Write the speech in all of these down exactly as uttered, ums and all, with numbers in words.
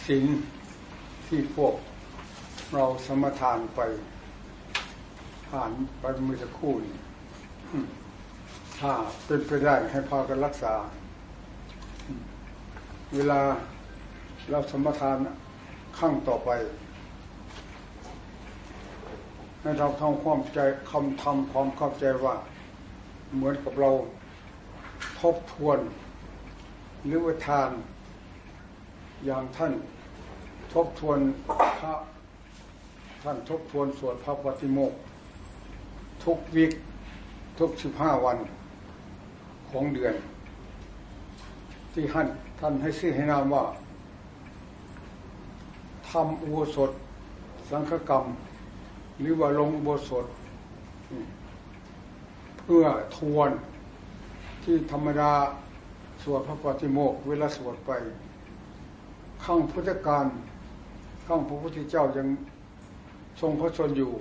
ศีลที่พวกเราสมทานไปผ่านไปเมื่อสักครู่นี้ถ้าเป็นไปได้ให้พากันรักษาเวลาเราสมทานขั้งต่อไปให้เราทำความใจคำทำความเข้าใจว่าเหมือนกับเราทบทวนหรือว่าทานอย่างท่านทบทวนพระท่านทบทวนสวดพระปฏิโมกข์ทุกวิกทุกสิบห้าวันของเดือนที่ท่านท่านให้ชื่อให้นามว่าทำอุโบสถสังฆกรรมหรือว่าลงอุโบสถเพื่อทวนที่ธรรมดาสวดพระปฏิโมกข์เวลาสวดไปข้างพุทธกาลข้างพระพุทธเจ้ายังทรงพระชนอยู่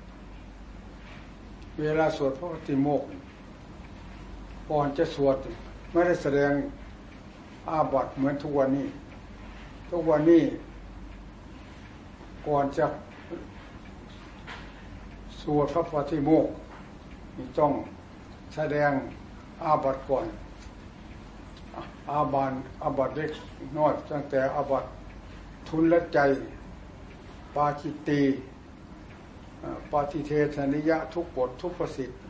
เวลาสวดพระปฏิโมกข์ก่อนจะสวดไม่ได้แสดงอาบัติเหมือนทุกวันนี้ทุกวันนี้ก่อนจะสวดพระปฏิโมกข์ต้องแสดงอาบัติก่อนอาบัติอาบัติเล็กน้อยตั้งแต่อาบัติทุนละใจปาจิตตีปาทิเทศนิยะทุกบททุกประสิทธิ์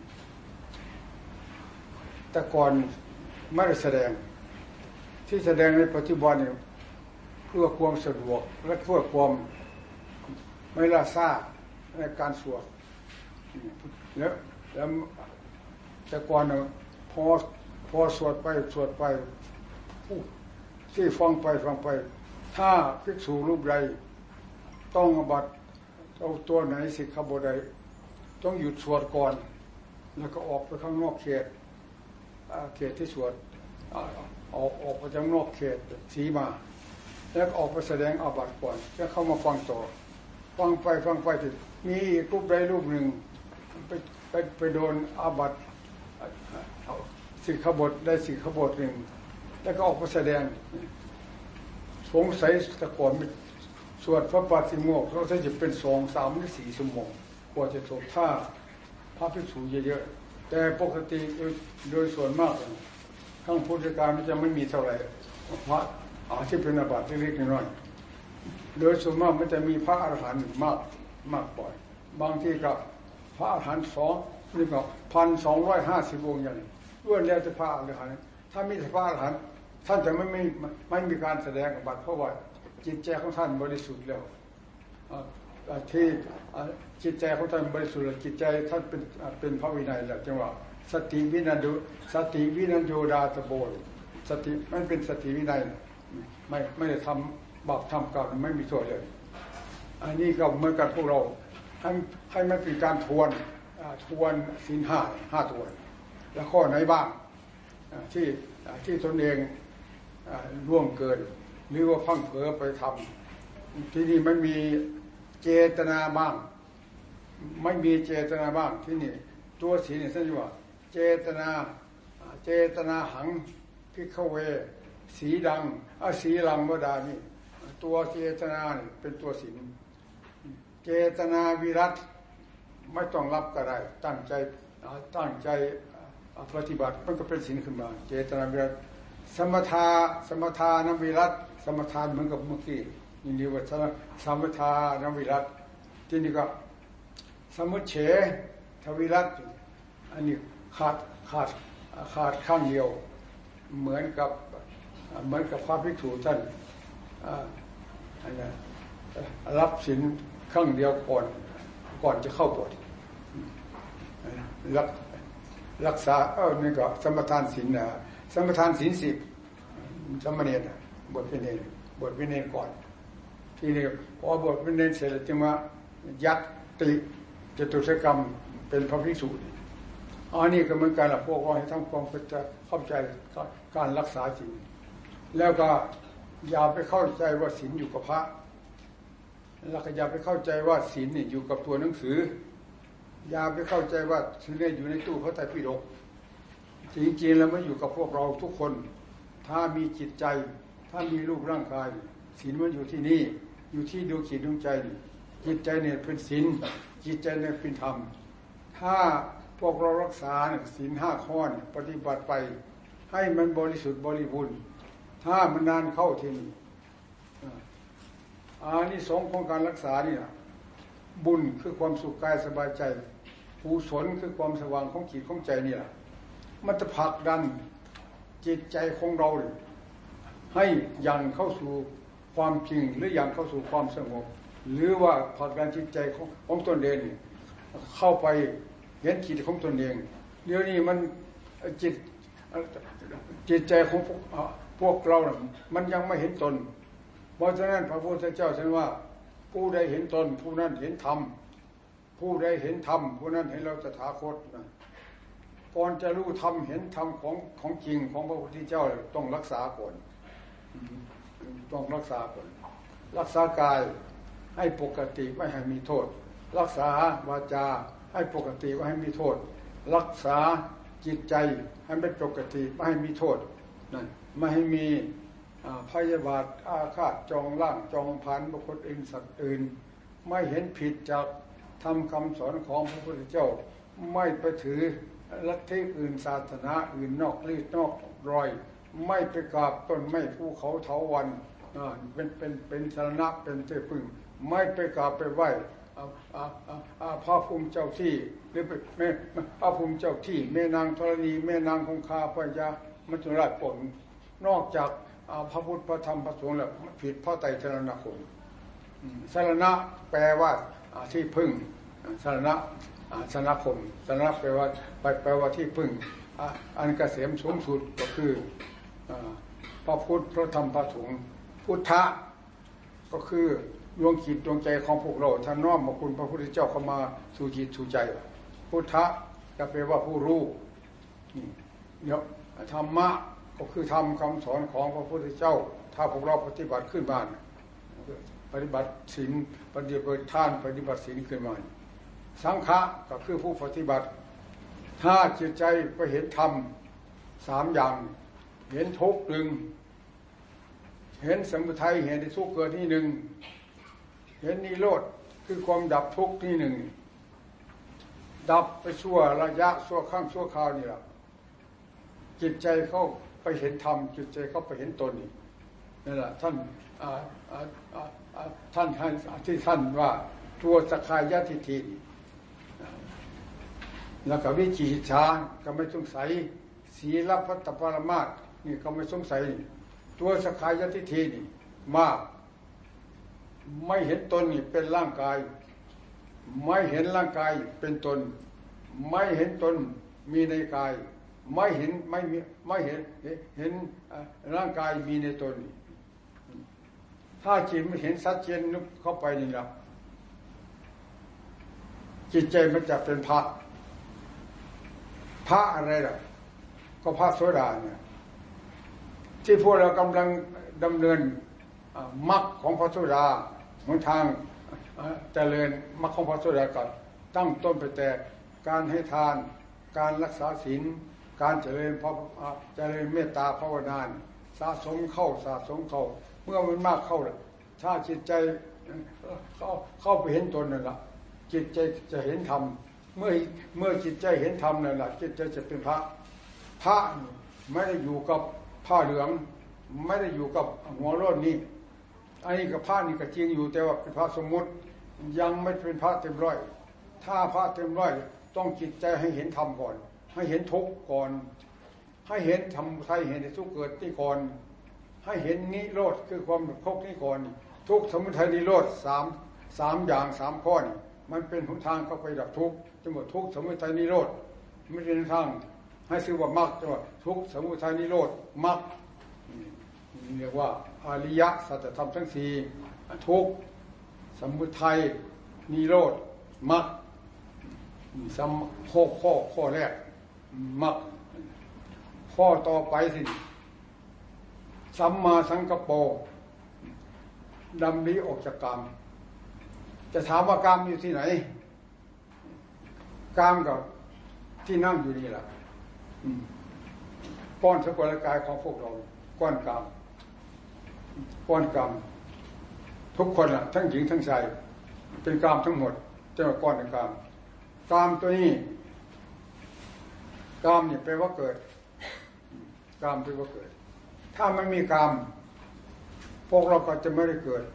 แต่ก่อนไม่ได้แสดงที่แสดงในปัจจุบันเนี่ยเพื่อความสะดวกและเพื่อความไม่ล่าซ่าในการสวดแล้วแล้วแต่ก่อนเนี่ยพอพอสวดไปสวดไปที่ฟังไปฟังไปถ้าภิกษุรูปใดต้องอาบัติเอาตัวไหนสิกขาบทใดต้องหยุดสวดก่อนแล้วก็ออกไปข้างนอกเขตเขตที่สวดออกออกไปจากนอกเขตสีมาแล้วก็ออกไปแสดงอาบัติก่อนแล้วเข้ามาฟังต่อฟังไปฟังไปถึงมีรูปใดรูปหนึ่งไปไปไปโดนอาบัติสิกขาบทได้สิกขาบทหนึ่งแล้วก็ออกมาแสดงสงสัยแต่ก่อนสวดพระปฏิโมกข์เขาจะเป็นสองสามหรือสี่ชั่วโมงกว่าจะจบถ้าพระภิกษุเยอะๆแต่ปกติโดยส่วนมากข้างพุทธการมันจะไม่มีเท่าไหร่พระอาที่เป็นอาบัติเล็กๆน้อยๆโดยส่วนมากมันจะมีพระอรหันต์มากมากบ่อยบางทีก็พระอรหันต์สองนี่ก็พันสองร้อยห้าสิบองค์อย่างล้วนแล้วจะพระอรหันต์ถ้ามีพระอรหันต์ท่านจะไม่ไม่ไม่มีการแสดงอาบัติเพราะว่าจิตใจของท่านบริสุทธิ์แล้วที่จิตใจของท่านบริสุทธิ์จิตใจท่านเป็นเป็นพระวินัยแล้วจังหวะสติวินันโดสติวินันโยดาตโบสติมันเป็นสติวินัยไม่ไม่ได้ทำบาปทำกรรมไม่มีโทษเลยอันนี้ก็เหมือนกันพวกเราให้ให้มันเป็นการทวนทวนศีลห้าห้าทวนแล้วข้อไหนบ้างที่ที่ตนเองล่วงเกินหรือว่าพังเผลอไปทำที่นี่มันมีเจตนาบ้างไม่มีเจตนาบ้างที่นี่ตัวศีลนี่ท่านว่าเจตนาเจตนาหังภิกขเวสีดังอสีลังวดานี่ตัวเจตนาเป็นตัวศีลเจตนาวิรัตไม่ต้องรับก็ได้ตั้งใจตั้งใจปฏิบัติมันก็เป็นศีลขึ้นมาเจตนาวิรัตสมถะสมถานวิรัตสมถะเหมือนกับเมื่อกี้นี่เรียกว่าสมถานวิรัตที่นี่ก็สมุจเฉทวิรัตอันนี้ขาดขาดขาดข้างเดียวเหมือนกับเหมือนกับพระภิกษุท่านอันนั้นรับศีลข้างเดียวก่อนก่อนจะเข้าบวชรักรักษาเออนี่ก็สมทานศีลนะสมทานศีลสิบสมณีนะบวชเป็นเนรบวชเป็นเนรก่อนทีนี้พอบวชเป็นเนรเสร็จจึงว่ายัตติจตุสกรรมเป็นพระภิกษุอันนี้ก็เหมือนกันละพวกเราให้ทำความเข้าใจการรักษาศีลแล้วก็อย่าไปเข้าใจว่าศีลอยู่กับพระแล้วก็อย่าไปเข้าใจว่าศีลนี่อยู่กับตัวหนังสืออย่าไปเข้าใจว่าศีลนี่อยู่ในตู้พระไตรปิฎกจริงๆแล้วมันอยู่กับพวกเราทุกคนถ้ามีจิตใจถ้ามีรูปร่างกายศีลมันอยู่ที่นี่อยู่ที่ดวงจิตดวงใจจิตใจเนี่ยเป็นศีลจิตใจเนี่ยเป็นธรรมถ้าพวกเรารักษาศีลห้าข้อปฏิบัติไปให้มันบริสุทธิ์บริบูรณ์ถ้ามันนานเข้าที่นี่อานิสงส์ของการรักษานี่นะบุญคือความสุขกายสบายใจกุศลคือความสว่างของจิตของใจนี่แหละมันจะผลักดันจิตใจของเราให้ยังเข้าสู่ความจริงหรือยังเข้าสู่ความสงบหรือว่าผลักดันจิตใจของของตนเองเข้าไปเห็นจิตของตนเองเดี๋ยวนี้มันจิตจิตใจของพวกพวกเรามันยังไม่เห็นตนเพราะฉะนั้นพระพุทธเจ้าท่านว่าผู้ใดเห็นตนผู้นั้นเห็นธรรมผู้ใดเห็นธรรมผู้นั้นเห็นเราตถาคตนะก่อนจะรู้ธรรมเห็นธรรมของของจริงของพระพุทธเจ้าต้องรักษาก่อนต้องรักษาก่อนรักษากายให้ปกติไม่ให้มีโทษรักษาวาจาให้ปกติไม่ให้มีโทษรักษาจิตใจให้เป็นปกติไม่ให้มีโทษนั่นไม่ให้มีพยาบาทอาฆาตจองล่างจองพันบุคคลอื่นสัตว์อื่นไม่เห็นผิดจากธรรมคำสอนของพระพุทธเจ้าไม่ไปถือลัทธิอื่นศาสนาอื่นนอกรีดนอกรอยไม่ไปกราบต้นไม้ภูเขาเถาวัลย์เป็นเป็นเป็นสรณะเป็นที่พึ่งไม่ไปกราบไปไหว้พระภูมิเจ้าที่หรือแม่พระภูมิเจ้าที่แม่นางธรณีแม่นางคงคาพญามัจจุราชผลนอกจากพระพุทธพระธรรมพระสงฆ์แล้วผิดพระไตรสรณคมสรณะแปลว่าที่พึ่งสรณะสรณคมสรณะแปลว่าแปลว่าที่พึ่งอันเกษมสูงสุดก็คือพระพุทธพระธรรมพระสงฆ์พุทธะก็คือดวงจิตดวงใจของพวกเราท่านน้อมมาคุณพระพุทธเจ้าเข้ามาสู่จิตสู่ใจพุทธะก็แปลว่าผู้รู้เนี่ยธรรมะก็คือธรรมคำสอนของพระพุทธเจ้าถ้าพวกเราปฏิบัติขึ้นมาปฏิบัติศีลปฏิบัติทานปฏิบัติศีลขึ้นมาสังฆะก็คือผู้ปฏิบัติถ้าจิตใจไปเห็นธรรมสามอย่างเห็นทุกข์หนึ่งเห็นสมุทัยเห็นทุกข์เกิดที่หนึ่งเห็นนิโรธคือความดับทุกข์ที่หนึ่งดับไปชั่วระยะชั่วครั้งชั่วคราวนี่แหละจิตใจเข้าไปเห็นธรรมจิตใจเข้าไปเห็นตนนี่นั่นแหละท่านท่านที่ท่านว่าตัวสกายทิฏฐิแล้วก็วิจิกิจฉาก็ไม่สงสัยศีลพัตตปรมาสนี่ก็ไม่สงสัยตัวสกายทิฏฐินี่มากไม่เห็นตนนี่เป็นร่างกายไม่เห็นร่างกายเป็นตนไม่เห็นตนมีในกายไม่เห็นไม่มีไม่เห็นเห็นร่างกายมีในตนถ้าจิตไม่เห็นชัดเจนนึกเข้าไปนี่ละจิตใจมันจะเป็นพระพระอะไรล่ะก็พระโสดาเนี่ยที่พวกเรากำลังดำเนินมรรคของพระโสดาหนทางเจริญมรรคของพระโสดาก่อนตั้งต้นไปแต่การให้ทานการรักษาศีลการเจริญพระเจริญเมตตาภาวนาสะสมเข้าสะสมเข้าเมื่อมันมากเข้าถ้าจิตใจเข้าเข้าไปเห็นตนนั่นแหละจิตใจจะเห็นธรรมเมื่อเมื่อจิตใจเห็นธรรมนั่นแหละจิตใจจะเป็นพระพระไม่ได้อยู่กับผ้าเหลืองไม่ได้อยู่กับหัวโล้นนี่อันนี้กับพระนี่ก็จริงอยู่แต่ว่าเป็นพระสมมุติยังไม่เป็นพระเต็มร้อยถ้าพระเต็มร้อยต้องจิตใจให้เห็นธรรมก่อนให้เห็นทุกข์ก่อนให้เห็นธรรมไทยเห็นในทุกข์เกิดนี่ก่อนให้เห็นนิโรธคือความดับทุกข์นี่ก่อนทุกข์สมุทัยนิโรธสามสามอย่างสามข้อนี่มันเป็นหนทางเข้าไปดับทุกข์จังหวะทุกข์สมุทัยนิโรธไม่เป็นทางให้ชื่อว่ามรรคจังหวะทุกข์สมุทัยนิโรธมรรคเรียกว่าอริยสัจธรรมทั้งสี่ทุกข์สมุทัยนิโรธมรรคสัมข้อข้อข้อแรกมรรคข้อต่อไปสิสัมมาสังกัปโปดำริออกจากกามจะถามว่ากามอยู่ที่ไหนกามก็ที่นั่งอยู่นี่แหละก้อนสกุลกายของพวกเราก้อนกามก้อนกามทุกคนล่ะทั้งหญิงทั้งชายเป็นกามทั้งหมดเจ้าก้อนเป็นกามกามตัวนี้กามนี่แปลว่าเกิดกามแปลว่าเกิดถ้ามันมีกามพวกเราก็จะไม่ได้เกิด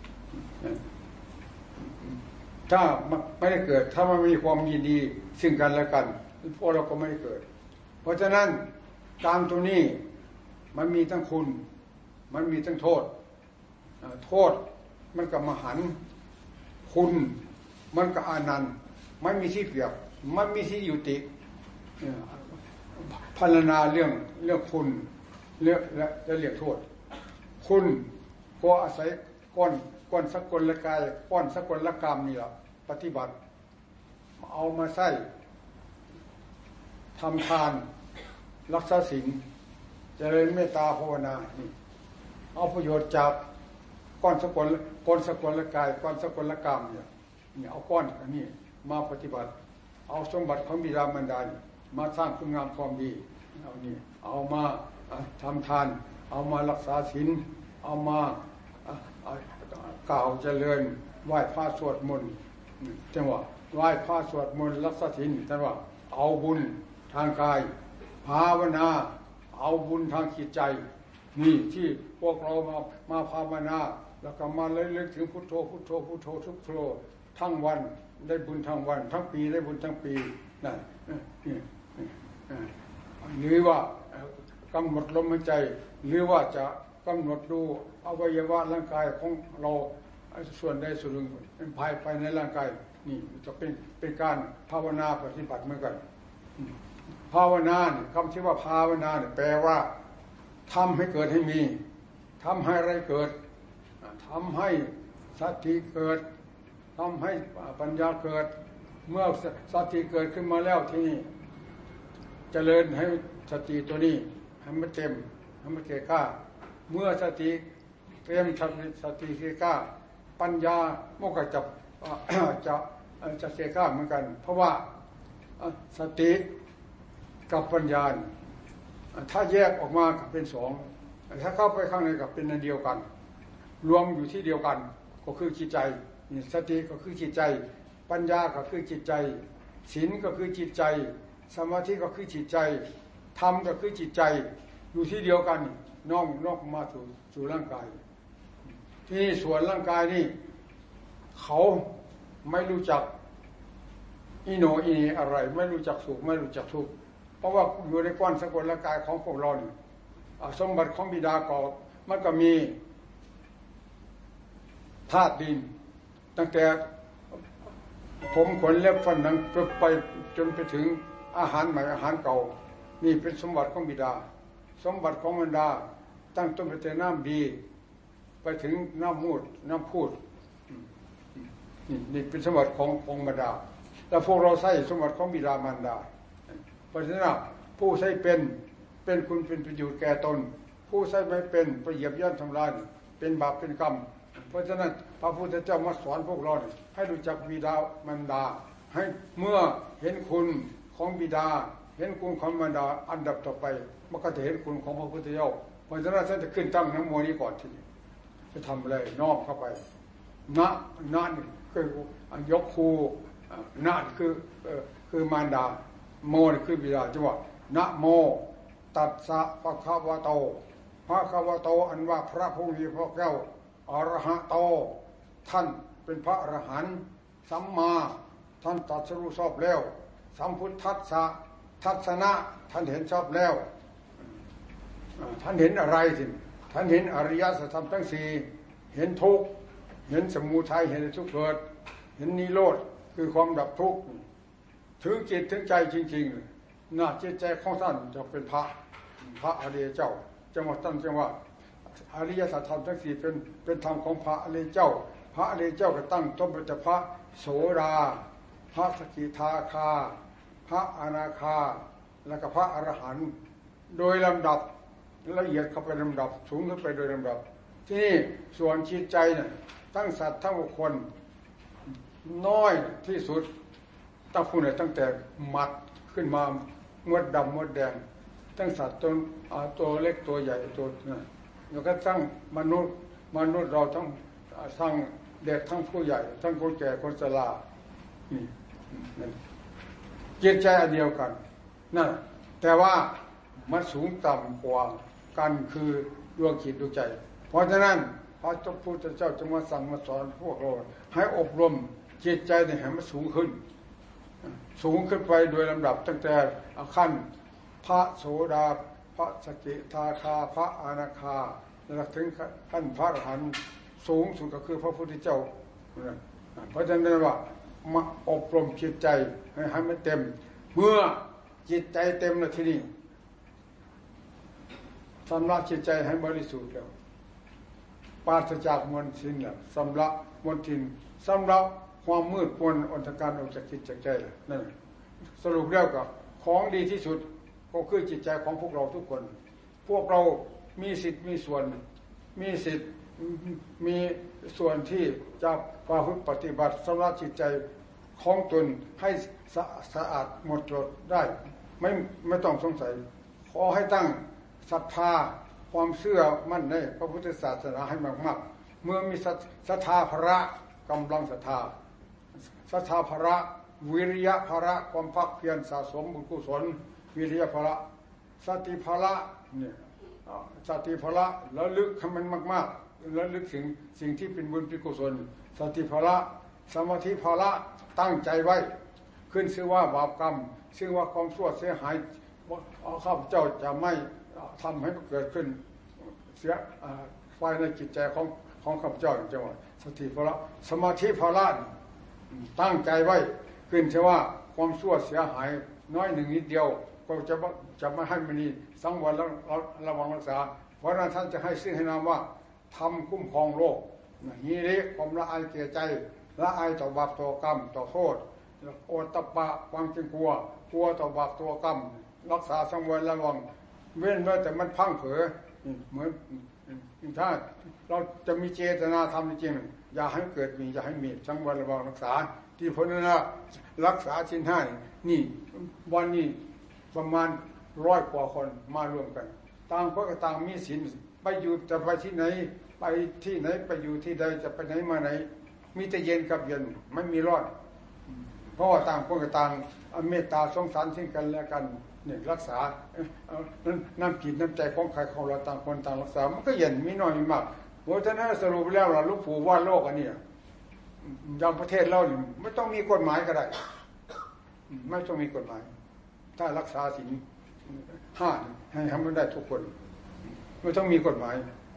ถ้าไม่ได้เกิดถ้ามันมีความยินดีซึ่งกันและกันพวกเราก็ไม่ได้เกิดเพราะฉะนั้นกามตัวนี้มันมีทั้งคุณมันมีทั้งโทษโทษมันก็มหันต์คุณมันก็อานันต์ไม่มีที่เปรียบไม่มีที่ยุติพรรณนาเรื่องเรื่องคุณเรื่องและและเรื่องโทษคุณก็อาศัยก้อนก้อนสกลกายก้อนสกลกรรมนี่แหละปฏิบัติเอามาใส่ทำทานรักษาศีลเจริญเมตตาภาวนานี่เอาประโยชน์จากก้อนสกลก้อนสกลกายก้อนสกลกรรมเนี่ยนี่เอาก้อนอันนี้มาปฏิบัติเอาสมบัติของบิดามารดามาสร้างคุณงามความดีเอานี่เอามาทำทานเอามารักษาศีลเอามากล่าวเจริญไหว้พระสวดมนต์จังหวะไหว้พระสวดมนต์รักษาศีลจังหวะเอาบุญทางกายภาวนาเอาบุญทางจิตใจนี่ที่พวกเรามามาภาวนาแล้วก็มาเลยลึกถึงพุทโธพุทโธพุทโธทุกโธทั้งวันได้บุญทั้งวันทั้งปีได้บุญทั้งปีนั่นหรือว่ากำหนดลมหายใจหรือว่าจะกำหนดดูอวัยวะร่างกายของเราส่วนใดส่วนหนึ่งเป็นภายไปในร่างกายนี่จะเป็นเป็นการภาวนาปฏิบัติเหมือนกันภาวนาคำที่ว่าภาวนาเนี่ยแปลว่าทำให้เกิดให้มีทำให้อะไรเกิดทำให้สติเกิดทำให้ปัญญาเกิดเมื่อสติเกิดขึ้นมาแล้วที่นี่เจริญให้สติตัวนี้ให้มันเต็มให้มันเก่งกล้าเมื่อสติเต็มสติเก่งกล้าปัญญาโมกจะจะจะเก่งกล้าเหมือนกันเพราะว่าสติกับปัญญาถ้าแยกออกมาเป็นสองถ้าเข้าไปข้างในกับเป็นอันเดียวกันรวมอยู่ที่เดียวกันก็คือจิตใจสติก็คือจิตใจปัญญาก็คือจิตใจศีลก็คือจิตใจสมาธิก็คือจิตใจธรรมก็คือจิตใจอยู่ที่เดียวกันน้อมนอกมาสู่สู่ร่างกายที่ส่วนร่างกายนี่เขาไม่รู้จักอีโนอีนีอะไรไม่รู้จักสุขไม่รู้จักทุกข์เพราะว่าอยู่ในก้อนสกลร่างกายของพวกเรานี่สมบัติของบิดาก็มันก็มีธาตุดินตั้งแต่ผมขนเล็บฟันหนังไปจนไปถึงอาหารใหม่อาหารเก่านี่เป็นสมบัติของบิดาสมบัติของมารดาตั้งต้นไปแต่น้ำดีไปถึงน้ำมูดน้ำพูดนี่นี่เป็นสมบัติของของมารดาแล้วพวกเราใช้สมบัติของบิดามารดาเพราะฉะนั้นผู้ใช้เป็นเป็นคุณเป็นประโยชน์แก่ตนผู้ใช้ไม่เป็นไปเหยียบย่ำทำลายเป็นบาปเป็นกรรมเพราะฉะนั้นพระพุทธเจ้ามาสอนพวกเราให้รู้จักบิดามารดาให้เมื่อเห็นคุณของบิดาเห็นคุณของมารดาอันดับต่อไปมันก็จะเห็นคุณของพระพุทธเจ้าเพราะฉะนั้นท่านจะขึ้นตั้งน้ำมนต์นี้ก่อนทีนี้จะทำอะไรนอกเข้าไปนะนะนี่คือยกครูนะคือคือมารดาโมนี่คือบิดาจังหวะนะโมตัสสะภะคะวะโตภะคะวะโตอันว่าพระผู้มีพระเจ้าอรหะโตท่านเป็นพระอรหันต์สัมมาท่านตรัสรู้ชอบแล้วสัมพุทธัสสะทัศนะท่านเห็นชอบแล้วท่านเห็นอะไรสิท่านเห็นอริยสัจธรรมทั้งสี่เห็นทุกข์เห็นสมุทัยเห็นทุกข์เกิดเห็นนิโรธคือความดับทุกข์ถึงจิตถึงใจจริงๆน่าจิตใจของท่านจะเป็นพระพระอริยเจ้าจังหวะท่านจังหวะอริยสัจธรรมทั้งสี่เป็นเป็นธรรมของพระอริยเจ้าพระอริยเจ้าก็ตั้งต้นเป็นพระโสดาพระสกิทาคาพระอนาคาแล้วก็พระอรหันต์โดยลำดับละเอียดเข้าไปลำดับสูงขึ้นไปโดยลำดับที่นี่ส่วนจิตใจน่ะทั้งสัตว์ทั้งบุคคลน้อยที่สุดตั้งผู้ไหนตั้งแต่หมัดขึ้นมามดดำมดแดงทั้งสัตว์ตัวตัวเล็กตัวใหญ่ตัวนะแล้วก็ทั้งมนุษย์มนุษย์เราทั้งทั้งเด็กทั้งผู้ใหญ่ทั้งคนแก่คนชรานี่จิตใจอันเดียวกันนั่นแต่ว่ามันสูงต่ำกว่ากันคือดวงจิตดวงใจเพราะฉะนั้นพระพุทธเจ้าจึงมาสั่งมาสอนพวกเราให้อบรมจิตใจให้มันสูงขึ้นสูงขึ้นไปโดยลำดับตั้งแต่ขั้นพระโสดาพระสกิทาคาพระอนาคาแล้วถึงขั้นพระอรหันต์สูงสุดก็คือพระพุทธเจ้าเพราะฉะนั้นว่ามาอบรมจิตใจให้ให้มันเต็มเมื่อจิตใจเต็มแล้วทีนี้สำลักจิตใจให้บริสุทธิ์แล้วปราศจากมลทินแล้วสำลักมลทินสำลักความมืดมนอนตการออกจากจิตจากใจแล้วนั่นสรุปแล้วก็ของดีที่สุดก็คือจิตใจของพวกเราทุกคนพวกเรามีสิทธิ์มีส่วนมีสิทธิ์มีส่วนที่จะประพฤติปฏิบัติสำหรับจิตใจของตนให้สะสะอาดหมดจดได้ไม่ไม่ต้องสงสัยขอให้ตั้งศรัทธาความเชื่อมั่นในพระพุทธศาสนาให้มากๆเมื่อมีศรัทธาภระกำลังศรัทธาศรัทธาภระวิริยะภระความภาคเพียรสะสมบุญกุศลวิริยะภระสติภระเนี่ยสติภระระลึกให้มันมากๆระลึกถึงสิ่งที่เป็นบุญเป็นกุศลสติภระสมาธิภระตั้งใจไว้ขึ้นชื่อว่าบาปกรรมชื่อว่าความชั่วเสียหายข้าพเจ้าจะไม่ทำให้เกิดขึ้นเสียภายในจิตใจของของข้าพเจ้าจังหวะสติภระสมาธิภระตั้งใจไว้ขึ้นชื่อว่าความชั่วเสียหายน้อยหนึ่งนิดเดียวก็จะจะไม่ให้มันนี่สังวรและระวังรักษาเพราะนั้นท่านจะให้ชื่อให้นามว่าทำคุ้มครองโลกนี่เรียกความละอายเกียใจละอายต่อบาปต่อกรรมต่อโทษโอตตะปะความจริงกลัวกลัวต่อบาปต่อกรรมรักษาสังวรระวังเว้นไว้แต่มันพังเผลอเหมือนถ้าเราจะมีเจตนาทำจริงอย่าให้เกิดมีอย่าให้มีสังวรระวังรักษาที่พ้นนะรักษาชิ้นห้านี่วันนี้ประมาณร้อยกว่าคนมารวมกันต่างคนก็ต่างมีศีลไปอยู่จะไปที่ไหนไปที่ไหนไปอยู่ที่ใดจะไปไหนมาไหนมีแต่เย็นกับเย็นไม่มีร้อนเพราะว่าต่างคนก็ต่างเมตตาสงสารซึ่งกันและกันเนี่ยรักษาน้ำจิตน้ำใจของใครของเราต่างคนต่างรักษามันก็เย็นมีน้อยมีมากเพราะฉะนั้นสรุปแล้วเราลูกปู่ว่าโลกอันนี้อย่างประเทศเราไม่ต้องมีกฎหมายก็ได้ไม่ต้องมีกฎหมายถ้ารักษาศีลห้าให้ทำมันได้ทุกคนไม่ต้องมีกฎหมาย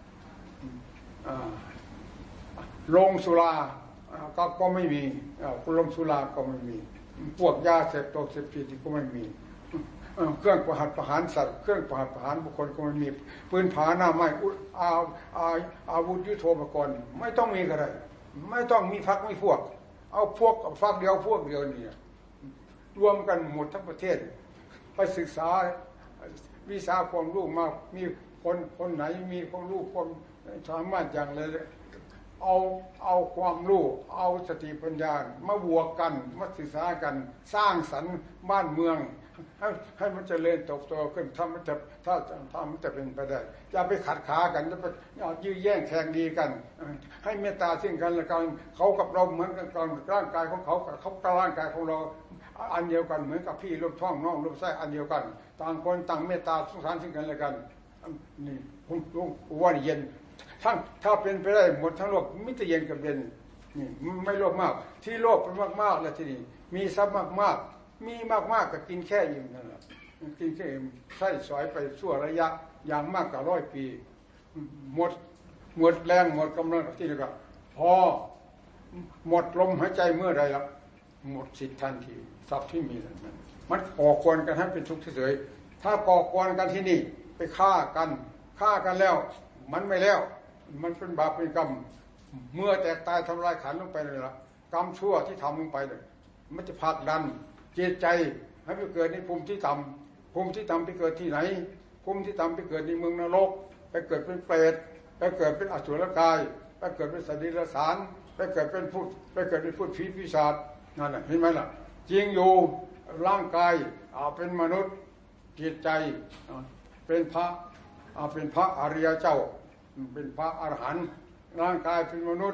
โรงสุราก็ก็ไม่มีโรงสุราก็ไม่มีพวกยาเสพติดเสพติดก็ไม่มีเครื่องประหัตประหารสัตว์เครื่องประหัตประหารบุคคลก็ไม่มีปืนผาหน้าไม้อาอาอาวุธยุทโธปกรณ์ไม่ต้องมีก็ได้ไม่ต้องมีพักไม่พวกเอาพวกฟักเดียวพวกเดียวนี่รวมกันหมดทั้งประเทศไปศึกษาวิชาความรู้มามีคนคนไหนมีความรู้ความสามารถอย่างไรเอาเอาความรู้เอาสติปัญญามาบวกกันมาศึกษากันสร้างสรรค์บ้านเมืองให้ให้มันเจริญเติบโตขึ้นถ้ามันจะถ้าถ้ามันจะเป็นไปได้อย่าไปขัดขากันอย่าไปยื้อแย่งแข่งดีกันให้เมตตาซึ่งกันและกันเขากับเราเหมือนกันร่างกายของเขากับเขากับร่างกายของเราอันเดียวกันเหมือนกับพี่ลูกท้องน้องลูกไส้อันเดียวกันต่างคนต่างเมตตาสงสารซึ่งกันและกันนี่ผมผมว่าเย็นทั้งถ้าเป็นไปได้หมดทั้งโลกมิตรเย็นกับเย็นนี่ไม่โลภมากที่โลภเป็นมากๆแล้วที่นี่มีทรัพย์มากๆมีมากๆก็กินแค่อิ่มนั่นแหละกินแค่อิ่มใช้สอยไปชั่วระยะอย่างมากกว่าร้อยปีหมดหมดแรงหมดกำลังที่นี่ก็พอหมดลมหายใจเมื่อใดแล้วหมดสิทธิ์ทันทีทรัพย์ที่มีนั้นมันก่อกวนกันให้เป็นทุกข์เฉยถ้าก่อกวนกันที่นี่ไปฆ่ากันฆ่ากันแล้วมันไม่แล้วมันเป็นบาปเป็นกรรมเมื่อแตกตายทำลายขันลงไปเลยละกรรมชั่วที่ทำลงไปเลยมันจะผลักดันจิตใจให้ไปเกิดในภูมิที่ต่ำภูมิที่ต่ำไปเกิดที่ไหนภูมิที่ต่ำไปเกิดในเมืองนรกไปเกิดเป็นเปรตไปเกิดเป็นอสุรกายไปเกิดเป็นสัตว์เดรัจฉานไปเกิดเป็นผู้ไปเกิดเป็นผู้ผีปีศาจนั่นแหละเห็นไหมล่ะจริงอยู่ร่างกายเป็นมนุษย์จิตใจเป็นพระเป็นพระอริยเจ้าเป็นพระอรหันต์ร่างกายเป็นมนุษย์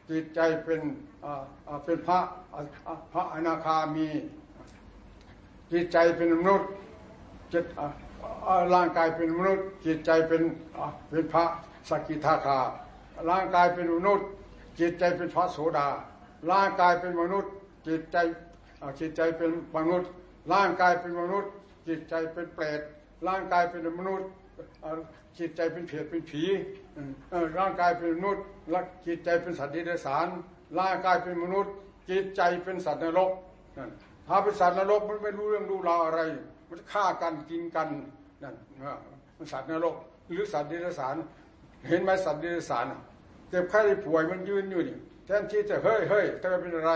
จิตใจเป็นเป็นพระพระอนาคามีจิตใจเป็นมนุษย์จิตร่างกายเป็นมนุษย์จิตใจเป็นเป็นพระสกิทาคาร่างกายเป็นมนุษย์จิตใจเป็นพระโสดาร่างกายเป็นมนุษย์จิตใจจิตใจเป็นมนุษย์ร่างกายเป็นมนุษย์จิตใจเป็นเปรตร่างกายเป็นมนุษย์จิตใจเป็นเผีเป็นผีร่างกายเป็นมนุษย์จิตใจเป็นสัตว์เดรัจฉานร่างกายเป็นมนุษย์จิตใจเป็นสัตว์นรกถ้าเป็นสัตว์นรกมันไม่รู้เรื่องรู้ราวอะไรมันฆ่ากันกินกันนั่นมันสัตว์นรกหรือสัตว์เดรัจฉานเห็นไหมสัตว์เดรัจฉานเจ็บไข้ได้ป่วยมันยืนอยู่นี่แทนที่จะเฮ้ยเฮ้ยเธอเป็นอะไร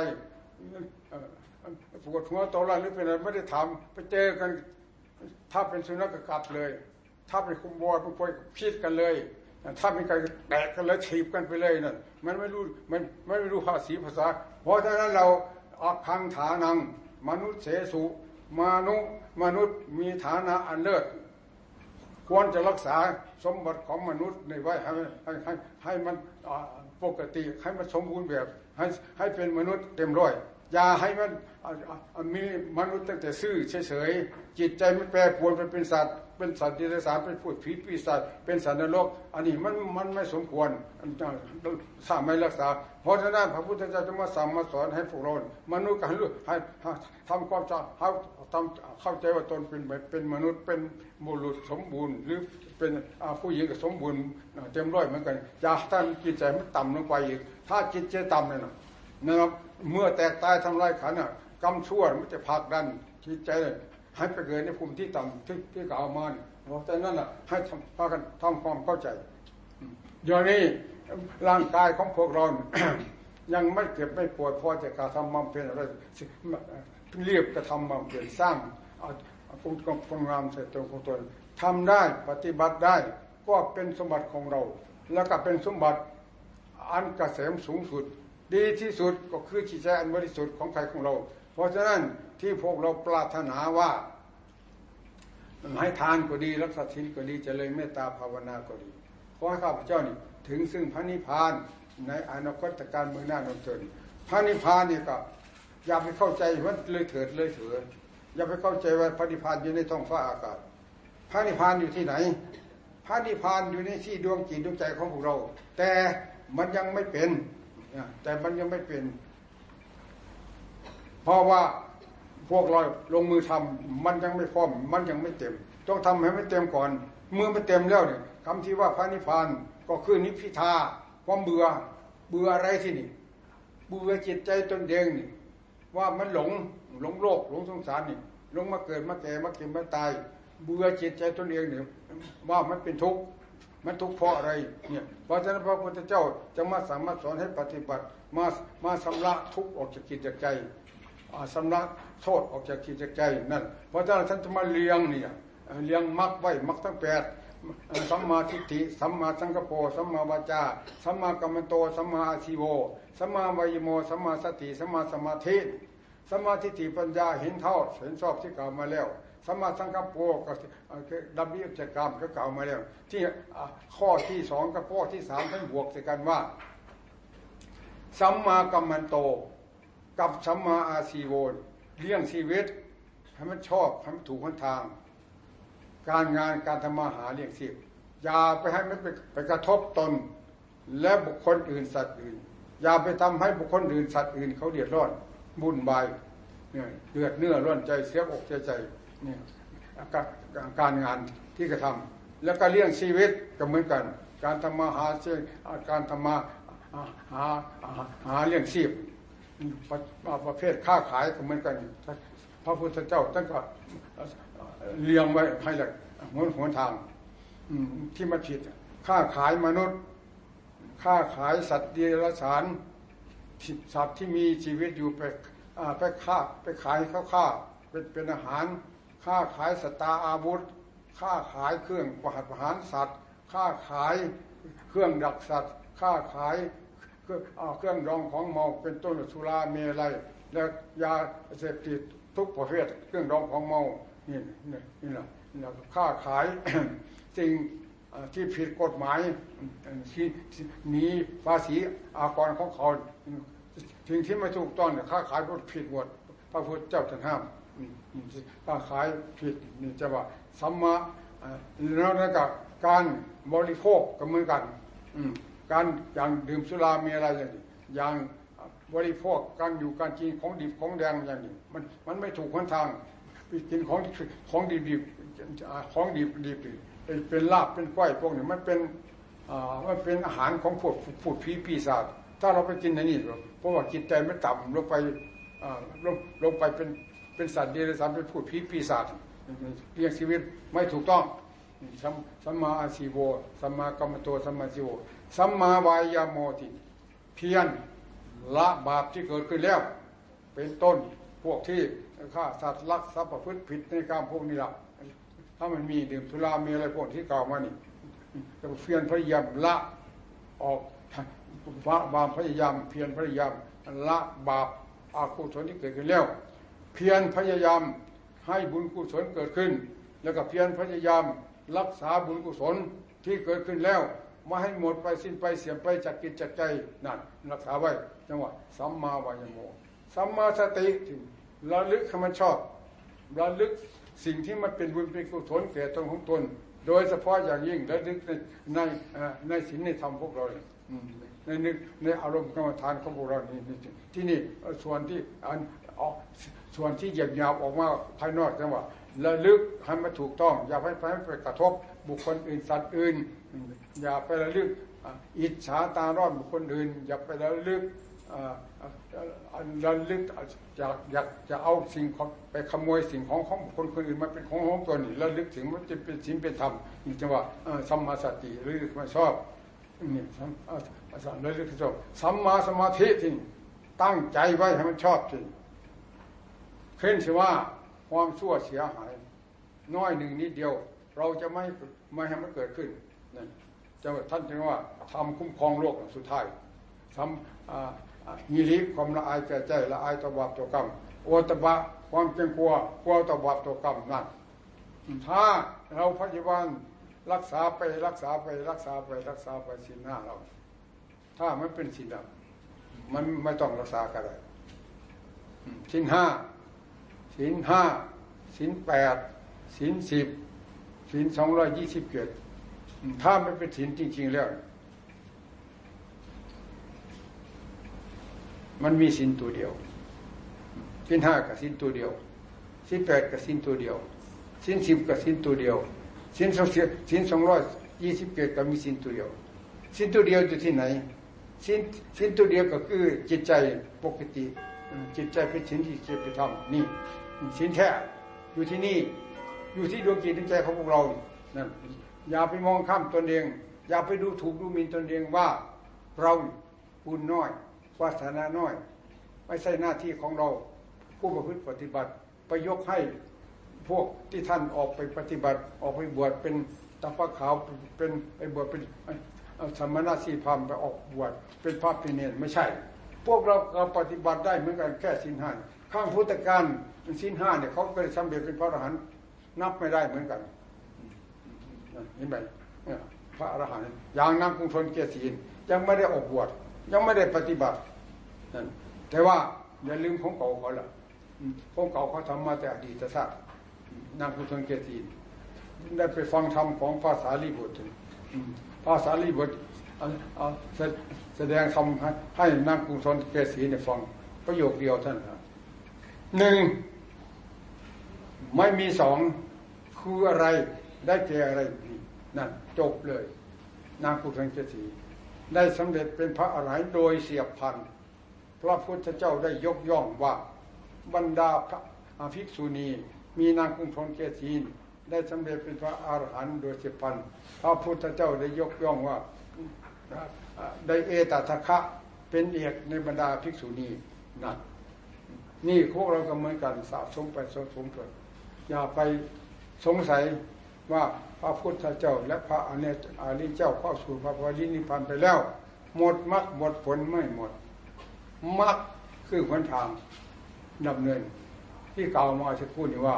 ปวดหัวตัวร้อนหรือเป็นอะไรไม่ได้ทำไปเจอกันถ้าเป็นสุนัขก็กัดเลยถ้าเป็นคุมบอยเป็นควยพิษกันเลยถ้าเป็นการแตกกันแล้วฉีบกันไปเลยนั่นมันไม่รู้มันไม่รู้ภาษีภาษาเพราะฉะนั้นเราออกทางฐานังมนุษย์เสสุมนุษย์มนุษย์มีฐานะอันเลิศควรจะรักษาสมบัติของมนุษย์ในไว้ให้ให้ให้ให้มันปกติให้มันสมบูรณ์แบบให้ให้เป็นมนุษย์เต็มร้อยอย่าให้มันมีมนุษย์ตั้งแต่ซื่อเฉยๆจิตใจมันแปรปรวนไปเป็นสัตว์เป็นสัตว์เดรัจฉานเป็นพูดผีปีศาจเป็นสัตว์นรกอันนี้มันมันไม่สมควรถ้าไม่รักษาเพราะฉะนั้นพระพุทธเจ้าจะมาสั่งมาสอนให้พวกเรามนุษย์กันรู้ให้ทำความเข้าทำเข้าใจว่าตนเป็นเป็นมนุษย์เป็นบุรุษสมบูรณ์หรือเป็นผู้หญิงก็สมบูรณ์เต็มร้อยเหมือนกันอย่าท่านจิตใจมันต่ำลงไปอีกถ้าจิตใจต่ำเนี่ยนะครับเมื่อแตกตายทำลายขันธ์กรรมชั่วมันจะผลักดันจิตใจให้ไปเกิดในภูมิที่ต่ำที่ที่กล่าวมาเพราะฉะนั้นน่ะให้พากันทำความเข้าใจเดี๋ยวนี้ร่างกายของพวกเรา ยังไม่เจ็บไม่ปวดพอจะกระทำบำเพ็ญอะไรเรียบกระทำบำเพ็ญสร้างคุณคุณงามใส่ตรงของตนทำได้ปฏิบัติได้ก็เป็นสมบัติของเราแล้วก็เป็นสมบัติอันเกษมสูงสุดดีที่สุดก็คือจิตใจอันบริสุทธิ์ของใครของเราเพราะฉะนั้นที่พวกเราปรารถนาว่าให้ทานก็ดีรักษาศีลก็ดีเจริญเมตตาภาวนาก็ดีขอให้ข้าพเจ้านี่ถึงซึ่งพระนิพพานในอนาคตการเมืองหน้านนเถิดพระนิพพานนี่ก็อย่าไปเข้าใจว่าเลยเถิดเลยเถิดอย่าไปเข้าใจว่าพระนิพพานอยู่ในท้องฟ้าอากาศพระนิพพานอยู่ที่ไหนพระนิพพานอยู่ในที่ดวงจิตดวงใจของพวกเราแต่มันยังไม่เป็นแต่มันยังไม่เป็นเพราะว่าพวกเราลงมือทำมันยังไม่พร้อมมันยังไม่เต็มต้องทำให้มันเต็มก่อนเมื่อมันเต็มแล้วเนี่ยคำที่ว่าพระนิพพานก็คือนิพพิทาความเบื่อเบื่ออะไรที่นี่เบื่อจิตใจตนเองนี่ว่ามันหลงหลงโลกหลงสงสารนี่หลงมาเกิดมาแก่มาเก็บมาตายเบื่อจิตใจตนเองเนี่ยว่ามันเป็นทุกข์มันทุกข์เพราะอะไรเนี่ยเพราะฉะนั้นพระพุทธเจ้าจะมาสามารถสอนให้ปฏิบัติมามาชำระทุกข์ออกจากจิตจากใจชำระโทษออกจากจิตจากใจนั่นเพราะฉะนั้นท่านจะมาเลี้ยงเนี่ยเลี้ยงมรรคไว้มรรคทั้งแปดสัมมาทิฏฐิสัมมาสังกัปโปสัมมาวาจาสัมมากัมมันโตสัมมาอาชีโวสัมมาวายโมสัมมาสติสัมมาสมาธิสัมมาทิฏฐิปัญญาเห็นเท่าเห็นชอบที่กล่าวมาแล้วสัมมาสังกัปโปก็ดับเบิลจักรรมก็กล่าวมาแล้วที่ข้อที่สองกับข้อที่สามท่านบวกใส่กันว่าสัมมากัมมันโตกับสัมมาอาชีโวเลี้ยงชีวิตให้มันชอบให้มันถูกทางการงานการทำมาหาเลี้ยงชีพอย่าไปให้มันไปไปกระทบตนและบุคคลอื่นสัตว์อื่นอย่าไปทำให้บุคคลอื่นสัตว์อื่นเขาเดือดร้อนบุ่นบายเนี่ยเดือดเนื้อร้อนใจเสียอกเสียใจเนี่ยการงานที่กระทำแล้วก็เลี้ยงชีวิตก็เหมือนกันการทำมาหาเชื่อการทำมาหาหาเลี้ยงชีพประเภทค้าขายก็เหมือนกันพระพุทธเจ้าท่านก็เลี้ยงไว้ให้หลักหัวหัวทางที่มันผิดค้าขายมนุษย์ค้าขายสัตว์เดรัจฉานสัตว์ที่มีชีวิตอยู่ไปไปฆ่าไปขายเขาฆ่าเป็นเป็นอาหารค้าขายสตาอาวุธค้าขายเครื่องประหัตประหารสัตว์ค้าขายเครื่องดักสัตว์ค้าขายเครื่องเครื่องดองของเมาเป็นต้นสุราเมลัยและยาเสพติดทุกประเภทเครื่องดองของเมานี่นี่นี่แหละนี่ค้าขายสิ่งที่ผิดกฎหมายที่หนีภาษีอากรของเขาสิ่งที่ไม่ถูกต้องเนี่ยค้าขายก็ผิดหมดพระพุทธเจ้าท่านห้ามค้าขายผิดนี่จะว่าสัมมาแล้วนั่นก็การบริโภคก็เหมือนกันการอย่างดื่มสุรามีอะไรอย่างนี้อย่างบริโภคการอยู่การกินของดิบของแดงอย่างนี้มันมันไม่ถูกหนทางกินของของดิบดิบของดิบดิบเป็นลาบเป็นก้อยพวกนี้มันเป็นมันเป็นอาหารของพวกผูดผีปีศาจถ้าเราไปกินในนี้เพราะว่าจิตใจไม่ต่ำลงไปลงลงไปเป็นเป็นสัตว์เดรัจฉานเป็นผูดผีปีศาจเลี้ยงชีวิตไม่ถูกต้องสัมมาอาชีโวสัมมากัมมโตสัมมาชีโวสัมมาวายาโมติเพียรละบาปที่เกิดขึ้นแล้วเป็นต้นพวกที่ฆ่าสัตว์ลักทรัพย์ประพฤติผิดในกรรมพวกนี้ละถ้ามันมีดื่มสุรามีอะไรพวกที่กล่าวมานี่จะเพียรพยายามละออกบาปพยายามเพียรพยายามละบาปอกุศลที่เกิดขึ้นแล้วเพียรพยายามให้บุญกุศลเกิดขึ้นแล้วก็เพียรพยายามรักษาบุญกุศลที่เกิดขึ้นแล้วไม่ให้หมดไปสิ้นไปเสียไปจากกิจจากใจนั่นรักษาไว้จังหวะสัมมาวายโมสัมมาสติระลึกให้มันชอบระลึกสิ่งที่มันเป็นบุญเป็นกุศลแก่ตนของตนโดยเฉพาะอย่างยิ่งระลึกในในในศีลในธรรมพวกเราในนึกในอารมณ์กรรมฐานของพวกเรานี่ที่นี่ส่วนที่อันออกส่วนที่หยาบหยาบออกมาภายนอกจังหวะระลึกให้มันถูกต้องอย่าไปไปกระทบบุคคลอื่นสัตว์อื่นอย่าไประลึกอิจฉาตาร้อนบุคคลอื่นอย่าไประลึกระลึกอยากอยากจะเอาสิ่งของไปขโมยสิ่งของของคนคนอื่นมาเป็นของของตัวนี่ระลึกถึงมันจะเป็นศีลเป็นธรรมนี่จังหวะสัมมาสติระลึกมาชอบนี่สัมระลึกชอบสัมมาสมาธิที่ตั้งใจไว้ให้มันชอบจริงขึ้นสิว่าความชั่วเสียหายน้อยหนึ่งนิดเดียวเราจะไม่ไม่ให้มันเกิดขึ้นนั่นจังหวะท่านจึงว่าทำคุ้มครองโลกสุดท้ายทำยิริความละอายแก่ใจละอายต่อบาปต่อกรรมโอตบะความเกรงกลัวกลัวต่อบาปต่อกรรมนั่นถ้าเราปฏิบัติรักษาไปรักษาไปรักษาไปรักษาไปศีลห้าเราถ้ามันเป็นศีลมันไม่ต้องรักษาก็ได้ศีลห้าศีลห้าศีลแปดศีลสิบศีลสองร้อยยี่สิบเจ็ดถ้าไม่เป็นศีลจริงๆแล้วมันมีศีลตัวเดียวศีลห้ากับศีลตัวเดียวศีลแปดกับศีลตัวเดียวศีลสิบกับศีลตัวเดียวศีลสองศีลสองร้อยยี่สิบเจ็ดก็มีศีลตัวเดียวศีลตัวเดียวอยู่ที่ไหนศีลศีลตัวเดียวก็คือจิตใจปกติจิตใจเป็นศีลที่จะไปทำนี่ศีลแท้อยู่ที่นี่อยู่ที่ดวงจิตดวงใจของพวกเรานั่นอย่าไปมองข้ามตนเองอย่าไปดูถูกดูหมิ่นตนเองว่าเราบุญน้อยวาสนาน้อยไม่ใช่หน้าที่ของเราผู้ประพฤติปฏิบัติไปยกให้พวกที่ท่านออกไปปฏิบัติออกไปบวชเป็นตาพระขาวเป็นไปบวชเป็นสมณะสีพรามไปออกบวชเป็นพระเป็นเนรไม่ใช่พวกเราเราปฏิบัติได้เหมือนกันแค่ศีลห้าข้างพุทธการศีลห้าเนี่ยเขาเคยสำเร็จเป็นพระอรหันต์นับไม่ได้เหมือนกันเห็นไหมพระอรหันต์อย่างนางกรุงธนเกษียังไม่ได้ออกบวชยังไม่ได้ปฏิบัติแต่ว่าอย่าลืมของเก่าเขาละของเก่าเขาทำมาแต่อดีตชาตินางกรุงธนเกษีได้ไปฟังธรรมของพระสารีบุตรพระสารีบุตรแสดงธรรมให้นางกรุงธนเกษีเนี่ยฟังประโยคเดียวท่านหนึ่งไม่มีสองคืออะไรได้แก่อะไรนั่นจบเลยนางกรุงธนเกษีได้สำเร็จเป็นพระอรหันต์โดยเสียบพันพระพุทธเจ้าได้ยกย่องว่าบรรดาพระภิกษุณีมีนางกรุงธนเกษีได้สำเร็จเป็นพระอรหันต์โดยเสียบพันพระพุทธเจ้าได้ยกย่องว่าได้เอตทัคคะเป็นเอกในบรรดาภิกษุณีนั่นนี่พวกเราก็เหมือนกันสะสมไปสะสมไปอย่าไปสงสัยว่าพระพุทธเจ้าและพระอริยอริยเจ้าเข้าสู่พระปรินิพพานไปแล้วหมดมรรคหมดผลไม่หมดมรรคคือหนทางดำเนินที่กล่าวมาสักครู่นี้ว่า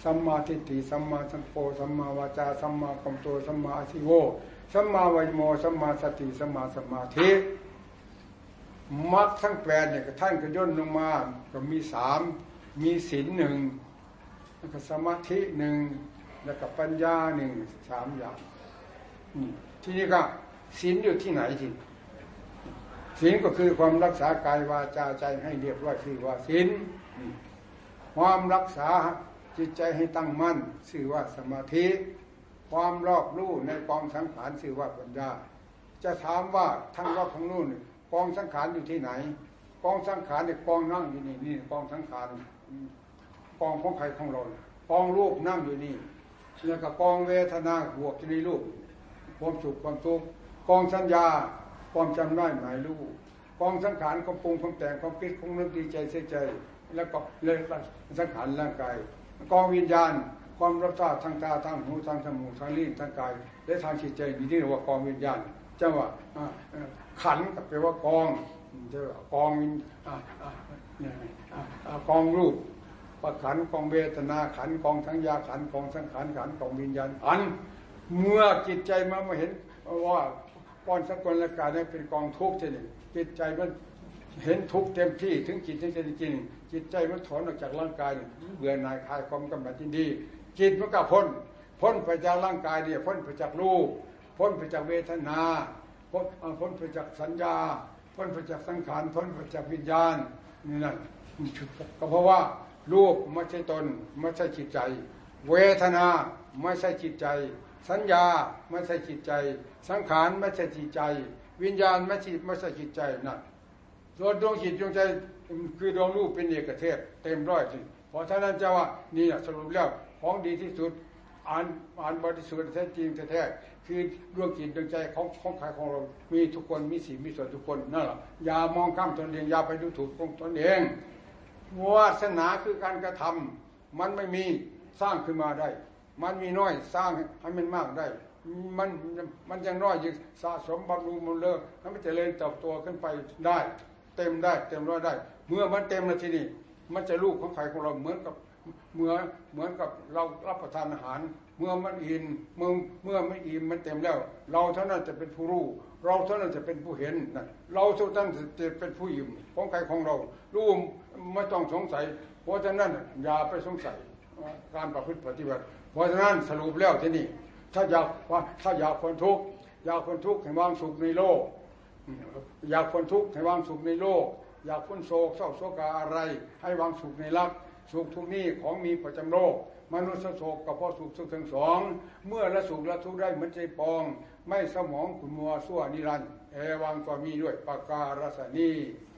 สัมมาทิฏฐิสัมมาสังโฆสัมมาวาจาสัมมากัมโตสัมมาอาชีโวสัมมาวายโมสัมมาสติสัมมาสมาธิมรรคทั้งแปดเนี่ยท่านก็ย่นลงมาก็มีสามมีศีลหนึ่งแล้วก็สมาธิหนึ่งแล้วก็ปัญญาหนึ่งสามอย่างทีนี้ก็ศีลอยู่ที่ไหนทีศีลก็คือความรักษากายวาจาใจให้เรียบร้อยชื่อว่าศีลความรักษาจิตใจให้ตั้งมั่นชื่อว่าสมาธิความรอบรู้ในกองสังขารชื่อว่าปัญญาจะถามว่าทั้งรอบทั้งนู่นกองสังขารอยู่ที่ไหนกองสังขารเนี่ยกองนั่งอยู่นี่นี่กองสังขารกองของใครของเรากองรูปนั่งอยู่นี่แล้วก็กองเวทนาบวกอยู่ในรูปความสุขความทุกข์กองสัญญาความจำได้หมายรู้กองสังขารความปรุงความแต่งความคิดความนึกดีใจเสียใจแล้วก็เลยสังขารร่างกายกองวิญญาณความรับทราบทางตาทางหูทางจมูกทางลิ้นทางกายและทางจิตใจมีที่เรียกว่ากองวิญญาณจังว่าขันธ์กับแปลว่ากองเรียกว่ากองกองรูปประขันธ์กองเวทนาขันธ์กองสัญญาขันธ์กองสังขารขันธ์กองวิญญาณขันธ์เมื่อจิตใจมามาเห็นว่ากองสังกลกายนั้นเป็นกองทุกข์นี่จิตใจมันเห็นทุกข์เต็มที่ถึงจิตที่จะจริงจิตใจมันถอนออกจากร่างกายเบื่อหน่ายคลายความกำหนัดยินดีจิตมันก็พ้นพ้นไปจากร่างกายเนี่ยพ้นไปจากรูปพ้นไปจากเวทนาพ้นพ้นไปจากสัญญาพ้นไปจากสังขารพ้นไปจากวิญญาณนี่นั่นก็เพราะว่ารูปไม่ใช่ตนไม่ใช่จิตใจเวทนาไม่ใช่จิตใจสัญญาไม่ใช่จิตใจสังขารไม่ใช่จิตใจวิญญาณไม่ใช่ไม่ใช่จิตใจนั่นส่วนดวงจิตดวงใจคือดวงรูปเป็นเอกเทศเต็มร้อยจริงเพราะฉะนั้นจะว่านี่สรุปแล้วของดีที่สุดอ่านอ่านบริสุทธิ์แท้จริงแท้ๆคือดวงจิตดวงใจของของใครของเรามีทุกคนมีสีมีส่วนทุกคนนั่นแหละอย่ามองข้ามตนเองอย่าไปดูถูกตนเองวาสนาคือการกระทำมันไม่มีสร้างขึ้นมาได้มันมีน้อยสร้างให้มันมากได้มันมันยังน้อยยังสะสมบำรุงมันเลิกให้มันเจริญเติบโตขึ้นไปได้เต็มได้เต็มร้อยได้เมื่อมันเต็มแล้วทีนี้มันจะลูกของใครของเราเหมือนกับเมื่อเหมือนกับเรารับประทานอาหารเมื่อมันอิ่มเมื่อเมื่อไม่อิ่มมันเต็มแล้วเราเท่านั้นจะเป็นผู้รู้เราเท่านั้นจะเป็นผู้เห็นนะเราเท่านั้นจะเป็นผู้อิ่มของใครของเรารู้ไม่ต้องสงสัยเพราะฉะนั้นอย่าไปสงสัยการประพฤติปฏิบัติเพราะฉะนั้นสรุปแล้วที่นี่ถ้าอยากถ้าอยากพ้นทุกข์อยากพ้นทุกข์ให้วางสุขในโลกอยากพ้นทุกข์ให้วางสุขในโลกอยากพ้นโศกเศร้าโศกอะไรให้วางสุขในรักสุขทุกนี้ของมีประจำโลกมนุษย์โศกกับพ่อสุขสุขทั้งสองเมื่อละสุขละทุกข์ได้เหมือนใจปองไม่สมองขุ่นมัวซั่วนิรันดร์เอวังก็มีด้วยปากการศนี